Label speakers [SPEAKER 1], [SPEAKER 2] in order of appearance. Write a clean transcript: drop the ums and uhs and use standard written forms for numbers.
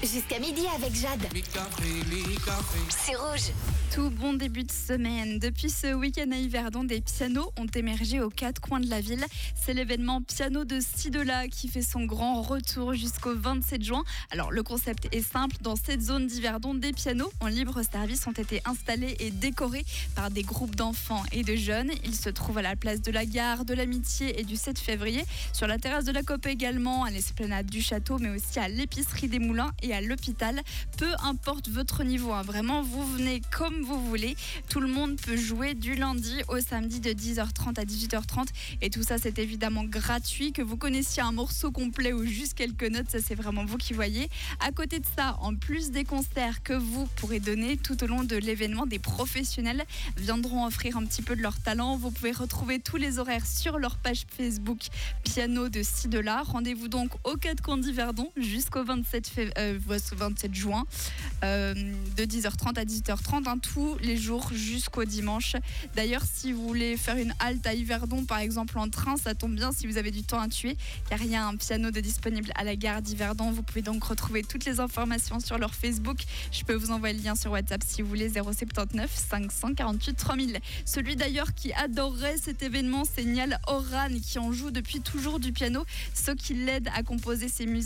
[SPEAKER 1] Jusqu'à midi avec Jade. C'est Rouge.
[SPEAKER 2] Tout bon début de semaine. Depuis ce week-end à Yverdon, des pianos ont émergé aux quatre coins de la ville. C'est l'événement Piano de Cidola qui fait son grand retour jusqu'au 27 juin. Alors le concept est simple. Dans cette zone d'Yverdon, des pianos en libre service ont été installés et décorés par des groupes d'enfants et de jeunes. Ils se trouvent à la place de la Gare, de l'Amitié et du 7 février. Sur la terrasse de la COP également, à l'esplanade du château, mais aussi à l'épicerie des Moulins et à l'hôpital. Peu importe votre niveau, vraiment, vous venez comme vous voulez. Tout le monde peut jouer du lundi au samedi de 10h30 à 18h30. Et tout ça, c'est évidemment gratuit. Que vous connaissiez un morceau complet ou juste quelques notes, ça c'est vraiment vous qui voyez. À côté de ça, en plus des concerts que vous pourrez donner tout au long de l'événement, des professionnels viendront offrir un petit peu de leur talent. Vous pouvez retrouver tous les horaires sur leur page Facebook Piano de Cidola. Rendez-vous donc au 4 coins d'Yverdon jusqu'au 27 juin de 10h30 à 18h30, tous les jours jusqu'au dimanche. D'ailleurs, si vous voulez faire une halte à Yverdon, par exemple en train, ça tombe bien si vous avez du temps à tuer, car il y a un piano de disponible à la gare d'Yverdon. Vous pouvez donc retrouver toutes les informations sur leur Facebook. Je peux vous envoyer le lien sur WhatsApp si vous voulez, 079 548 3000. Celui d'ailleurs qui adorerait cet événement, c'est Niall Horan, qui en joue depuis toujours du piano, ce qui l'aide à composer ses musiques